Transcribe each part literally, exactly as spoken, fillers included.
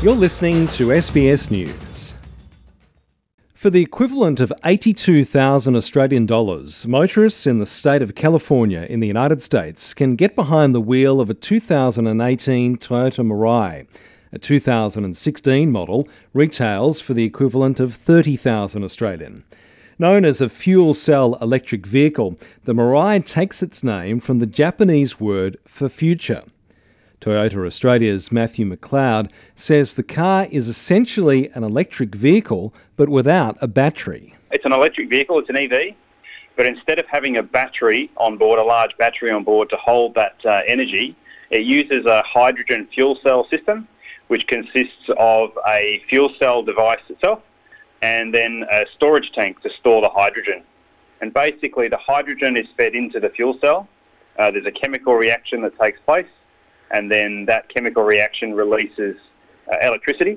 You're listening to S B S News. For the equivalent of eighty-two thousand Australian dollars, motorists in the state of California in the United States can get behind the wheel of a two thousand eighteen Toyota Mirai. A two thousand sixteen model retails for the equivalent of thirty thousand Australian. Known as a fuel cell electric vehicle, the Mirai takes its name from the Japanese word for future. Toyota Australia's Matthew McLeod says the car is essentially an electric vehicle, but without a battery. It's an electric vehicle, it's an E V, but instead of having a battery on board, a large battery on board to hold that uh, energy, it uses a hydrogen fuel cell system, which consists of a fuel cell device itself and then a storage tank to store the hydrogen. And basically the hydrogen is fed into the fuel cell. Uh, there's a chemical reaction that takes place, and then that chemical reaction releases uh, electricity,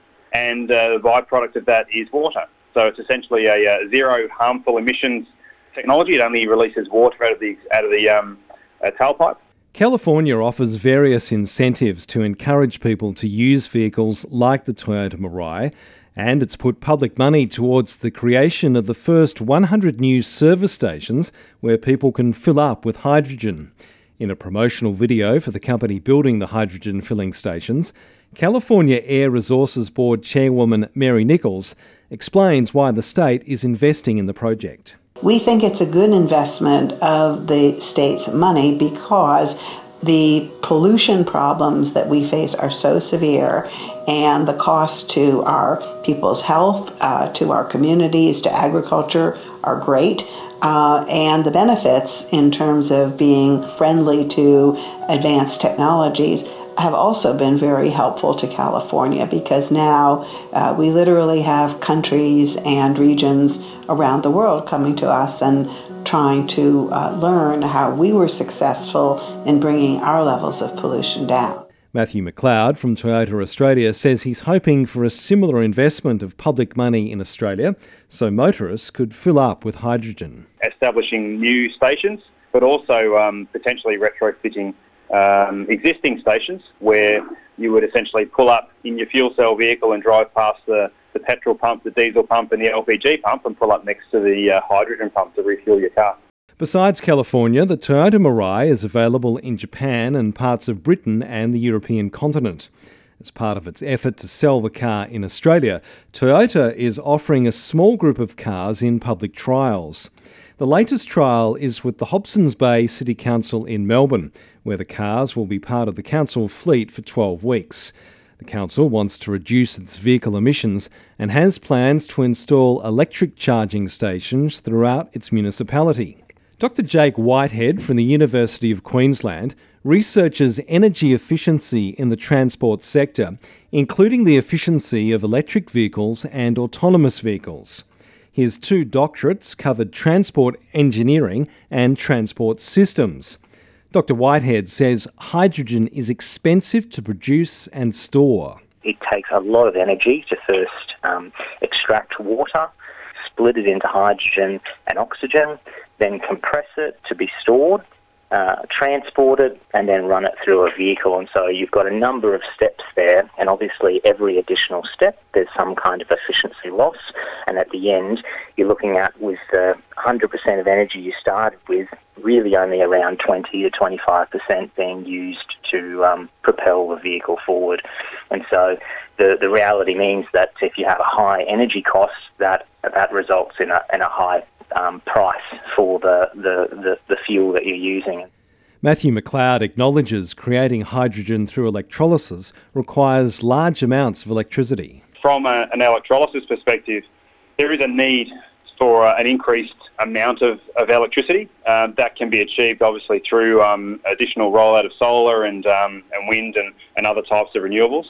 and uh, the byproduct of that is water. So it's essentially a, a zero harmful emissions technology. It only releases water out of the out of the um, uh, tailpipe. California offers various incentives to encourage people to use vehicles like the Toyota Mirai, and it's put public money towards the creation of the first one hundred new service stations where people can fill up with hydrogen. In a promotional video for the company building the hydrogen filling stations, California Air Resources Board Chairwoman Mary Nichols explains why the state is investing in the project. We think it's a good investment of the state's money because the pollution problems that we face are so severe, and the cost to our people's health, uh, to our communities, to agriculture are great. Uh, and the benefits in terms of being friendly to advanced technologies have also been very helpful to California, because now uh, we literally have countries and regions around the world coming to us and trying to uh, learn how we were successful in bringing our levels of pollution down. Matthew McLeod from Toyota Australia says he's hoping for a similar investment of public money in Australia so motorists could fill up with hydrogen. Establishing new stations, but also um, potentially retrofitting um, existing stations where you would essentially pull up in your fuel cell vehicle and drive past the, the petrol pump, the diesel pump and the L P G pump and pull up next to the uh, hydrogen pump to refuel your car. Besides California, the Toyota Mirai is available in Japan and parts of Britain and the European continent. As part of its effort to sell the car in Australia, Toyota is offering a small group of cars in public trials. The latest trial is with the Hobsons Bay City Council in Melbourne, where the cars will be part of the council fleet for twelve weeks. The council wants to reduce its vehicle emissions and has plans to install electric charging stations throughout its municipality. Doctor Jake Whitehead from the University of Queensland researches energy efficiency in the transport sector, including the efficiency of electric vehicles and autonomous vehicles. His two doctorates covered transport engineering and transport systems. Doctor Whitehead says hydrogen is expensive to produce and store. It takes a lot of energy to first um, extract water, split it into hydrogen and oxygen, then compress it to be stored, uh, transport it, and then run it through a vehicle. And so you've got a number of steps there, and obviously every additional step there's some kind of efficiency loss, and at the end you're looking at, with the one hundred percent of energy you started with, really only around twenty to twenty-five percent being used to um, propel the vehicle forward. And so the, the reality means that if you have a high energy cost, that that results in a, in a high Um, price for the, the, the, the fuel that you're using. Matthew McLeod acknowledges creating hydrogen through electrolysis requires large amounts of electricity. From a, an electrolysis perspective, there is a need for uh, an increased amount of, of electricity. Uh, that can be achieved obviously through um, additional rollout of solar and, um, and wind and, and other types of renewables.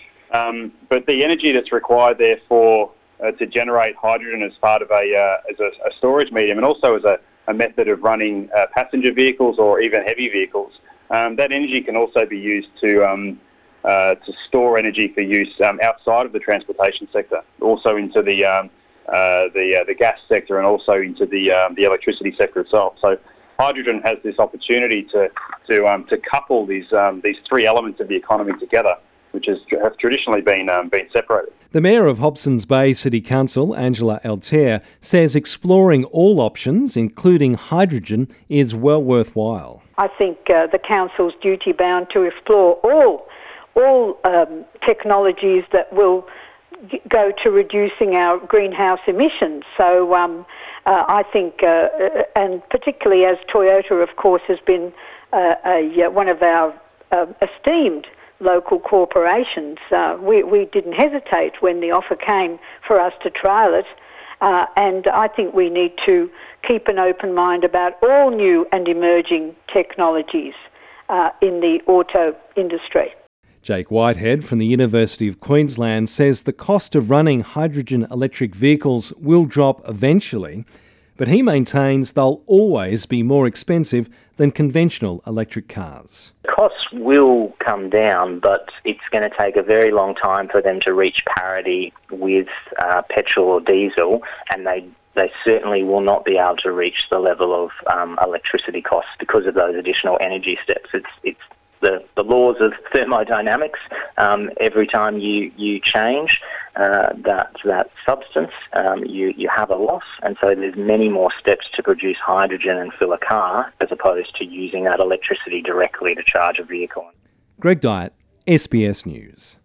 Um, but the energy that's required there for Uh, to generate hydrogen as part of a uh, as a, a storage medium, and also as a, a method of running uh, passenger vehicles or even heavy vehicles. Um, that energy can also be used to um, uh, to store energy for use um, outside of the transportation sector, also into the um, uh, the uh, the gas sector, and also into the um, the electricity sector itself. So hydrogen has this opportunity to to um, to couple these um, these three elements of the economy together, which is, have traditionally been um, been separated. The Mayor of Hobsons Bay City Council, Angela Altair, says exploring all options, including hydrogen, is well worthwhile. I think uh, the Council's duty-bound to explore all, all um, technologies that will g- go to reducing our greenhouse emissions. So um, uh, I think, uh, and particularly as Toyota, of course, has been uh, a, one of our uh, esteemed local corporations, uh, we, we didn't hesitate when the offer came for us to trial it. Uh, and I think we need to keep an open mind about all new and emerging technologies uh, in the auto industry. Jake Whitehead from the University of Queensland says the cost of running hydrogen electric vehicles will drop eventually, but he maintains they'll always be more expensive than conventional electric cars. Costs will come down, but it's going to take a very long time for them to reach parity with uh, petrol or diesel, and they they certainly will not be able to reach the level of um, electricity costs because of those additional energy steps. It's it's the, the laws of thermodynamics. Um, every time you, you change uh, that that substance, um, you, you have a loss, and so there's many more steps to produce hydrogen and fill a car as opposed to using that electricity directly to charge a vehicle. Greg Dyett, S B S News.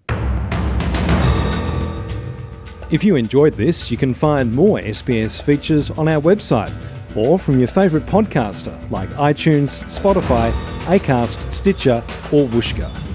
If you enjoyed this, you can find more S B S features on our website or from your favourite podcaster like iTunes, Spotify, Acast, Stitcher or Whooshkaa.